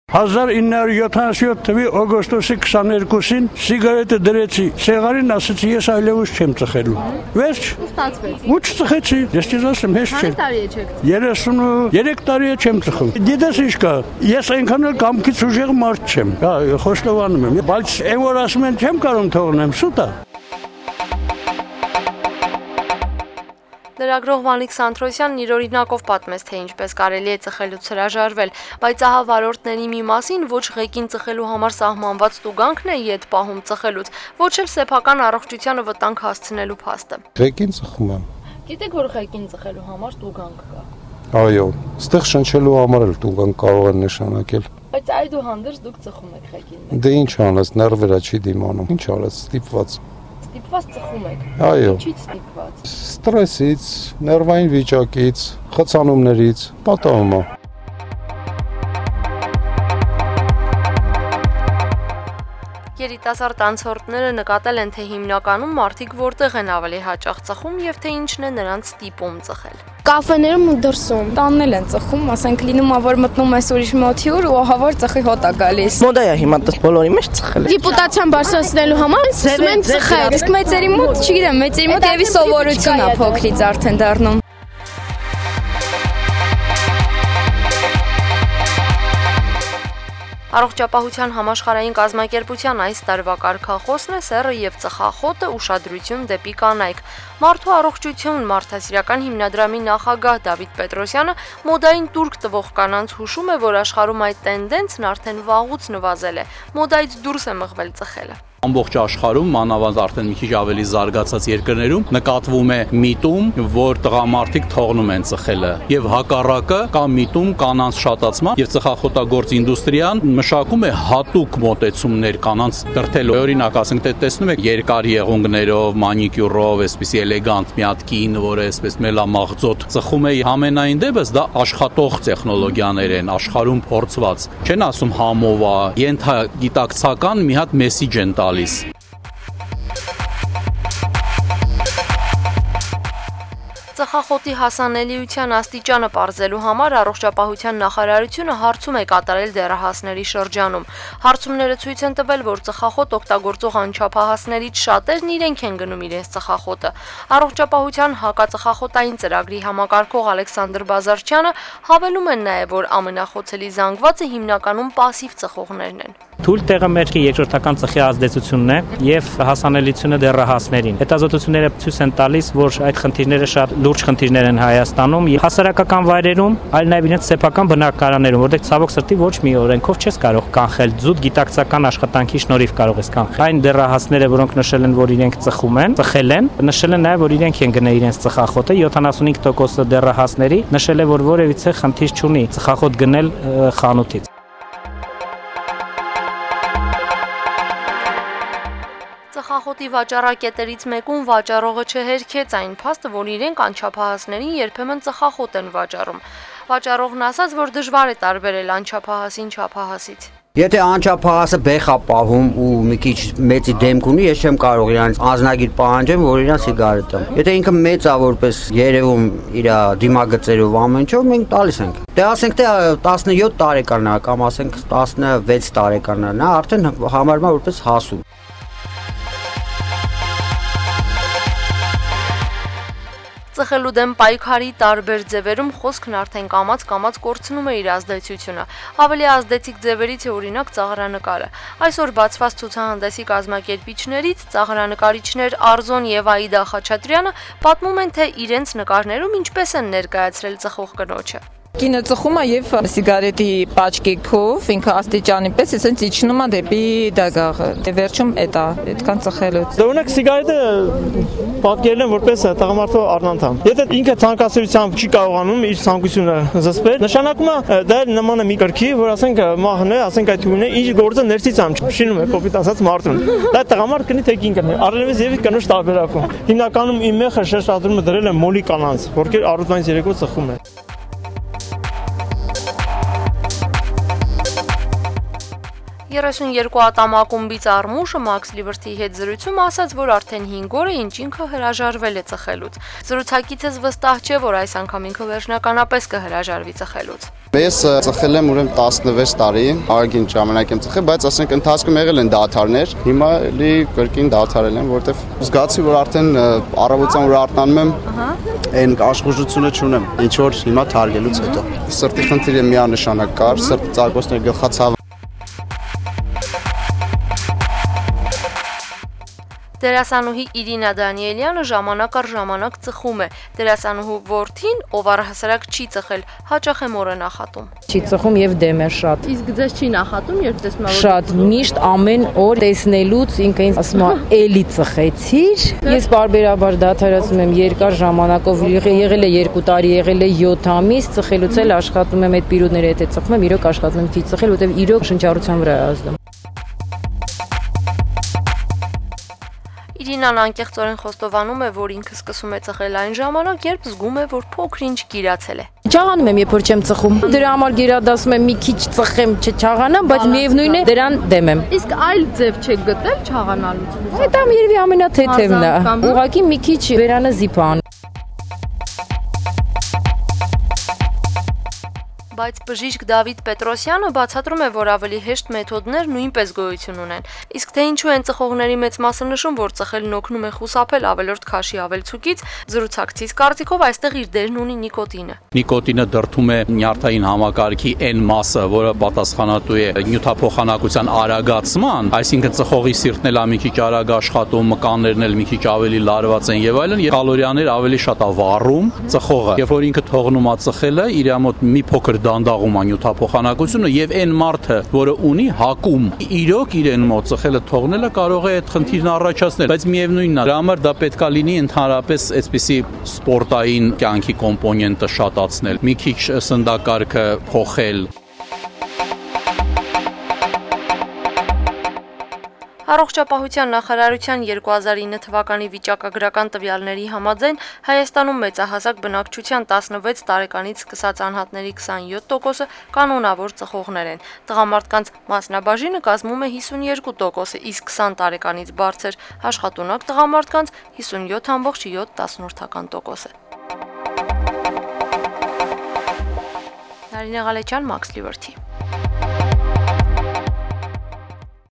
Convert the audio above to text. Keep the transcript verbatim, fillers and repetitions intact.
հազար ինը հարյուր յոթանասյոթ թվականի օգոստոսի քսաներկուսին սիգարետը դրեցի սեղանին, ասացի ես այլևս չեմ ծխելու։ Վերջ։ Ստացվեց։ Ու չծխեցի, ես քեզ ասեմ, հեշտ չէ։ Քանի տարի է չեք։ երեսունուերեք տարի է չեմ ծխում։ Գիտես ինչ կա, ես այնքան էլ կամքից ուժեղ մարդ չեմ։ Հա, խոստովանում եմ, բայց այն որ ասում են չեմ կարող թողնեմ, սուտ է։ Լրագրող Վանիկ Սանթրոսյանն իր օրինակով պատմեց, թե ինչպես կարելի է ծխելուց հրաժարվել, բայց ահա վարորդների մի մասին ոչ ղեկին ծխելու համար սահմանված տուգանքն է ետ պահում ծխելուց, ոչ էլ սեփական առողջությանը վտանգ հասցնելու փաստը։ Ղեկին ծխում եմ։ Գիտեք, որ ղեկին ծխելու համար տուգանք կա։ Այո, ստեղ շնչելու համար էլ տուգանք կարող են նշանակել։ Բայց այդուհանդերձ դուք ծխում եք ղեկին։ Դե ինչ անես, նерվերա չի դիմանում։ Ինչ արես, ստիպված։ Ստիպված ծխում եք։ Այո։ Ինչից ստիպված։ Ստրեսից, նерվային վիճակից, խցանումներից, պատահում է։ Երիտասարդ անցորդները նկատել են, թե հիմնականում մարդիկ որտեղ են ավելի հաճախ ծխում եւ թե ինչն է նրանց ստիպում ծխել։ Կաֆեներում ու դրսում։ Տանն էլ են ծխում, ասենք լինում ա որ մտնում ես ուրիշ մոթյուր ու ահա որ ծխի հոտ է գալիս։ Մոդա է հիմա դες բոլորի մեջ ծխել։ Ռեպուտացիան բարձրացնելու համար սկսում են ծխել։ Իսկ մեծերի մոտ, չգիտեմ, մեծերի մոտ եւի սովորություն է փոքրից արդեն դառնում։ Առողջապահության համաշխարհային կազմակերպության այս տարվա կարգախոսն է սեռը եւ ծխախոտը ուշադրություն դեպի կանայք։ Մարդու առողջություն մարդասիրական հիմնադրամի նախագահ Դավիթ Պետրոսյանը մոդային տուրք տվող կանանց հուշում է, որ աշխարհում այդ տենդենսն արդեն վաղուց նվազել է։ Մոդայից դուրս է մղվել ծխելը։ Ամբողջ աշխարհում, մանավանդ արդեն մի քիչ ավելի զարգացած երկրներում նկատվում է միտում, որ տղամարդիկ թողնում են ծխելը, եւ հակառակը կա միտում կանանց շատացման, եւ ծխախոտագործ ինդուստրիան մշակում է հատուկ մոտեցումներ կանանց դրթելու։ Օրինակ, ասենք թե տեսնում եք երկար եղունգներով, մանիկյուրով, այսպիսի էլեգանտ մի հատ կին, որը այսպես մելամաղձոտ ծխում է, ամենայն դեպս դա աշխատող տեխնոլոգիաներ են, աշխարհում փորձված։ Չեն ասում համով է, ենթագիտակցական մի հատ մեսիջ են տալիս։ Ծխախոտի հասանելիության աստիճանը պարզելու համար առողջապահության նախարարությունը հարցում է կատարել դեռահասների շրջանում։ Հարցումները ցույց են տվել, որ ծխախոտ օգտագործող անչափահասներից շատերն իրենք են գնում իրենց ծխախոտը։ Առողջապահության հակածխախոտային ծրագրի համակարգող Ալեքսանդր Բազարչյանը հավելում են նաև, որ ամենախոցելի զանգվածը հիմնականում պասիվ ծխողներն են։ Թույլ տեղը մերկի երկրորդական ծխի ազդեցությունն է եւ հասանելիությունը դեռահասներին։ Հետազոտությունները ցույց են տալիս, որ այդ խնդիրները շատ լուրջ խնդիրներ են Հայաստանում, հասարակական վայրերում, այլ նաեւ իրենց սեփական բնակարաններում, որտեղ ցավոք սրտի ոչ մի օրենքով չես կարող կանխել, զուտ գիտակցական աշխատանքի շնորհիվ կարող ես կանխել։ Այն դեռահասները, որոնք նշել են, որ իրենք ծխում են, ծխել են, նշել են նաեւ, որ իրենք են գնել իրենց ծխախոտը, յոթանասունհինգ տոկոս դեռահասների նշել է, որ որևիցե խնդիր չունի ծխախոտ գնել խանութից։ Ծխախոտի վաճառակետերից մեկում վաճառողը չհերքեց այն փաստը, որ իրենք անչափահասներին երբեմն ծխախոտ են վաճառում։ Վաճառողն ասաց, որ դժվար է տարբերել անչափահասին չափահասից։ Եթե անչափահասը բեխ է պահում ու մի քիչ մեծի դեմք ունի, ես չեմ կարող իրանց անձնագիր պահանջեմ, որ իրան սիգարետ տամ։ Եթե ինքը մեծ է, որպես երևում իր դիմագծերով ամեն ինչով, մենք տալիս ենք։ Դե ասենք թե տասնյոթ տարեկան է կամ ասենք տասնվեց տարեկան է, նա արդեն համարվում է որպես հասու։ Ծխելու դեմ պայքարի տարբեր ձևերում խոսքն արդեն կամաց-կամաց կորցնում է իր ազդեցությունը։ Ավելի ազդեցիկ ձևերից է օրինակ ծաղրանկարը։ Այսօր բացված ցուցահանդեսի կազմակերպիչներից ծաղրանկարիչներ Արզոն եւ Աիդա Խաչատրյանը պատմում են, թե իրենց նկարներում ինչպես են ներկայացրել ծխող կնոջը։ Կինը ծխում է եւ սիգարետի պաճկիկով ինքը աստիճանի պես էսենց իջնում է դեպի դագաղը։ Դե վերջում էտա, այդքան ծխելուց։ Դե օրինակ սիգարետը պատկերել են որպես տղամարդու առնանդամ։ Եթե ինքը ցանկասիրությամբ չի կարողանում իր ցանկությունը զսպել, նշանակում է դա նման է մի կրքի, որ ասենք մահն է, ասենք այդ ունի ինչ գործը ներսից ամ շինում է կոպիտ ասած մարդուն։ Դա տղամարդ կնի թե կինքն է։ Առնվազն եւ կնոջ տարբերակում։ Հիմնականում իմ մեխը շեշտադրումը դրել է մոլի կանանց, որքեր առուտվանից երեկո ծխում է։ երեսունյոթ ատամակումբից Արմուշը Մաքս Լիվրթիի հետ զրույցում ասաց, որ արդեն հինգ օր է ինչ ինքը հրաժարվել է ծխելուց։ Զրուցակիցս վստահ չէ, որ այս անգամ ինքը վերջնականապես կհրաժարվի ծխելուց։ Ես ծխել եմ ուրեմն տասնվեց տարի, արգին ժամանակ եմ ծխել, բայց ասենք ընթացքում եղել են դադարներ, հիմա էլի կրկին դադարել եմ, որովհետև զգացի, որ արդեն առավոտյան որ արթնանում եմ, այն աշխուժությունը չունեմ, ինչ որ հիմա թարգելուց հետո։ Սրտի խնդիրը միանշանակ կար, սրտի ծակոցներ, գլխացավ։ Դերասանուհի Իրինա Դանիելյանը ժամանակ առ ժամանակ ծխում է։ Դերասանուհու որդին, ով առհասարակ չի ծխել, հաճախ է մորը նախատում։ Չի ծխում եւ դեմ է շատ։ Իսկ ձեզ չի նախատում, երբ տեսնում եք։ Շատ միշտ ամեն օր տեսնելուց ինքը ինձ ասում է՝ «Էլի ծխեցիր»։ Ես բարբերաբար դադարացնում եմ երկար ժամանակով, եղել է երկու տարի, եղել է յոթ ամիս, ծխելուց էլ աշխատում եմ այդ պիրոդների հետ ծխում եմ, իրոք աշխատում եմ քիչ ծխել, որովհետեւ իրոք շնչառության վրա է ազդում։ Իրինան անկեղծորեն խոստովանում է, որ ինքը սկսում է ծխել այն ժամանակ, երբ զգում է, որ փոքր-ինչ գիրացել է։ Չաղանում եմ, երբ որ չեմ ծխում։ Դրա համար գերադասում եմ մի քիչ ծխեմ, չչաղանամ, բայց միևնույն է դրան դեմ եմ։ Իսկ այլ ձև չեք գտել չաղանալուց։ Դա երևի ամենաթեթևն է։ Ուղղակի մի քիչ վերանը զիփան։ Բայց բժիշկ Դավիթ Պետրոսյանը բացատրում է, որ ավելի հեշտ մեթոդներ նույնպես գոյություն ունեն։ Իսկ թե ինչու են ծխողների մեծ մասը նշում, որ ծխելն օգնում է խուսափել ավելորդ քաշի ավելցուկից, զրուցակցից կարծիքով այստեղ իր դերն ունի նիկոտինը։ Նիկոտինը դրդում է նյարդային համակարգի այն մասը, որը պատասխանատու է նյութափոխանակության արագացման, այսինքն ծխողի սիրտն էլ մի քիչ արագ աշխատում, մկաններն էլ մի քիչ ավելի լարված են եւ այլն, եւ կալորիաներ ավելի շատ է վառում ծխողը։ Երբ որ ինքը թողնում է ծխելը, իր մոտ մի փոքր դանդաղում է նյութափոխանակությունը եւ այն մարդը, որը ունի հակում, իրոք իրեն մոտ ծխելը թողնելը կարող է այդ խնդիրն առաջացնել, բայց միևնույնն է, դրա համար դա պետքա լինի ընդհանրապես այսպիսի սպորտային կյանքի կոմպոնենտը շատացնել, մի քիչ սննդակարգը փոխել։ Առողջապահության նախարարության երկու հազար ինը թվականի վիճակագրական տվյալների համաձայն Հայաստանում մեծահասակ բնակչության տասնվեց տարեկանից սկսած անհատների քսանյոթ տոկոսը կանոնավոր ծխողներ են։ Տղամարդկանց մասնաբաժինը կազմում է հիսունյոթ տոկոսը, իսկ քսան տարեկանից բարձր աշխատունակ տղամարդկանց հիսունյոթ ամբողջ յոթ տոկոսը։ Նարինե Ղալեչյան, Max Liberty։